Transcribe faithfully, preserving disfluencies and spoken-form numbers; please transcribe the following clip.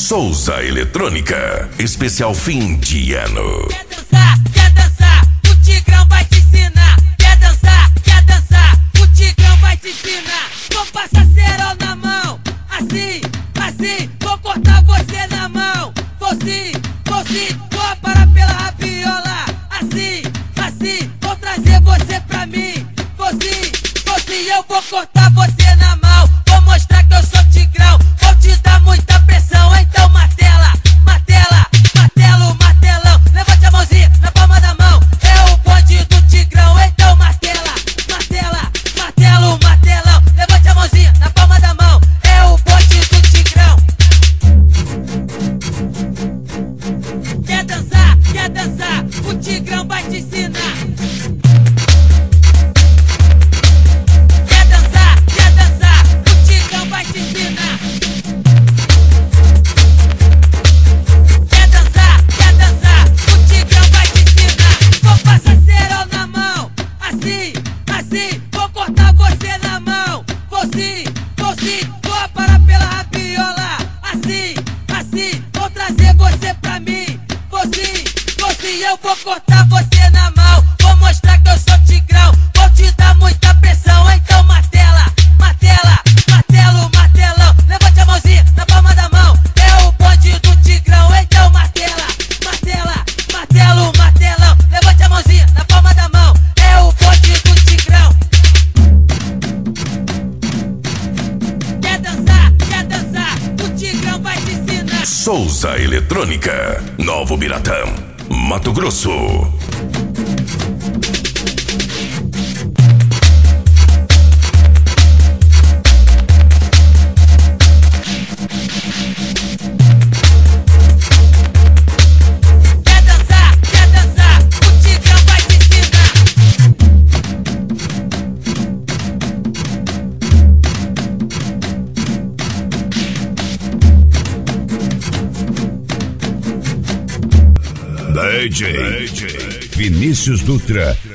Souza Eletrônica, especial fim de ano. Quer dançar, quer dançar, o Tigrão vai te ensinar. Quer dançar, quer dançar, o Tigrão vai te ensinar. Vou passar cerol na mão, assim, assim, vou cortar você na mão. Vou sim, vou sim, vou parar pela rabiola. Assim, assim, vou trazer você pra mim. Vou sim, vou sim, eu vou cortar você na mão. Vou mostrar que eu sou Tigrão, vou te dar muita pressão. Então martela, martela, martelo, martelão. Levante a mãozinha na palma da mão. É o bonde do Tigrão, então martela, martela, martelo, martelão. Levante a mãozinha na palma da mão. É o bonde do Tigrão. Quer dançar, quer dançar, o Tigrão vai te ensinar. Quer dançar, quer dançar, o Tigrão vai te ensinar. Quer dançar, quer dançar, o Tigrão vai te ensinar. Vou passar cerol na mão, assim, assim, vou cortar você na mão. Vou sim, vou sim, vou parar pela rabiola. Assim, assim, vou trazer você pra mim. Vou sim, vou sim, eu vou cortar você na mão. Vou mostrar que eu sou Tigrão, vou te dar muita pressão. Então martela, martela, martelo, martelão. Levante a mãozinha na palma da mão. É o bonde do Tigrão, então martela, martela, martelo, martelão. Levante a mãozinha na palma da mão. É o bonde do Tigrão. Quer dançar, quer dançar, o Tigrão vai te ensinar. Souza Eletrônica, Novo Biratã, Mato Grosso. Quer dançar, quer dançar, o Tigrão vai te ensinar. D J Vinícius Dutra